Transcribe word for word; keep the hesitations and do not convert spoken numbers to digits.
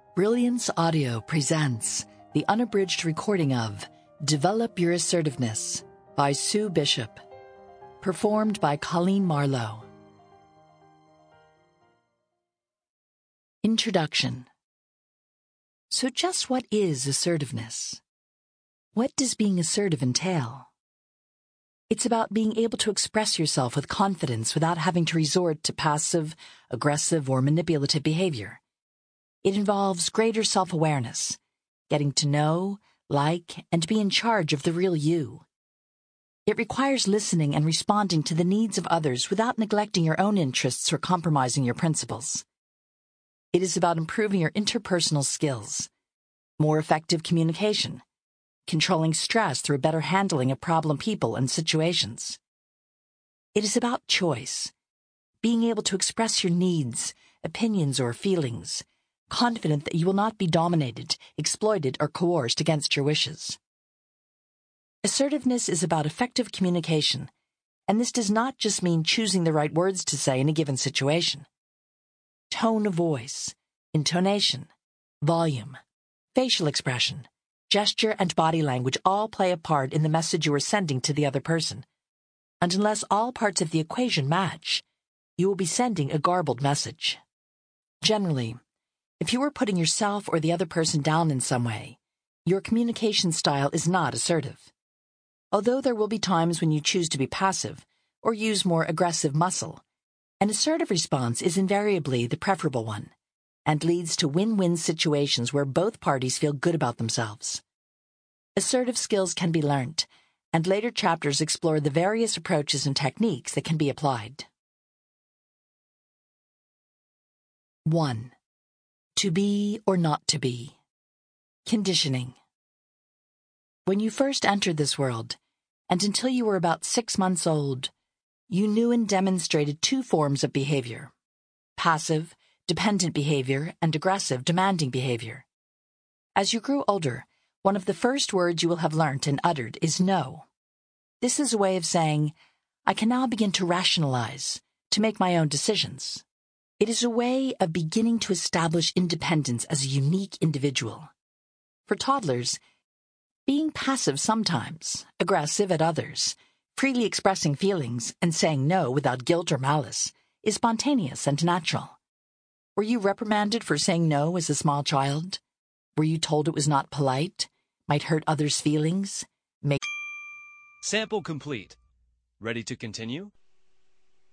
Brilliance Audio presents the unabridged recording of Develop Your Assertiveness by Sue Bishop, performed by Colleen Marlowe. Introduction. So just what is assertiveness? What does being assertive entail? It's about being able to express yourself with confidence without having to resort to passive, aggressive, or manipulative behavior. It involves greater self-awareness, getting to know, like, and be in charge of the real you. It requires listening and responding to the needs of others without neglecting your own interests or compromising your principles. It is about improving your interpersonal skills, more effective communication, controlling stress through better handling of problem people and situations. It is about choice, being able to express your needs, opinions, or feelings, confident that you will not be dominated, exploited, or coerced against your wishes. Assertiveness is about effective communication, and this does not just mean choosing the right words to say in a given situation. Tone of voice, intonation, volume, facial expression, gesture, and body language all play a part in the message you are sending to the other person, and unless all parts of the equation match, you will be sending a garbled message. Generally, if you are putting yourself or the other person down in some way, your communication style is not assertive. Although there will be times when you choose to be passive or use more aggressive muscle, an assertive response is invariably the preferable one and leads to win-win situations where both parties feel good about themselves. Assertive skills can be learnt, and later chapters explore the various approaches and techniques that can be applied. one. To be or not to be. Conditioning. When you first entered this world, and until you were about six months old, you knew and demonstrated two forms of behavior: passive, dependent behavior, and aggressive, demanding behavior. As you grew older, one of the first words you will have learnt and uttered is no. This is a way of saying, I can now begin to rationalize, to make my own decisions. It is a way of beginning to establish independence as a unique individual. For toddlers, being passive sometimes, aggressive at others, freely expressing feelings, and saying no without guilt or malice is spontaneous and natural. Were you reprimanded for saying no as a small child? Were you told it was not polite, might hurt others' feelings, make... Sample complete. Ready to continue?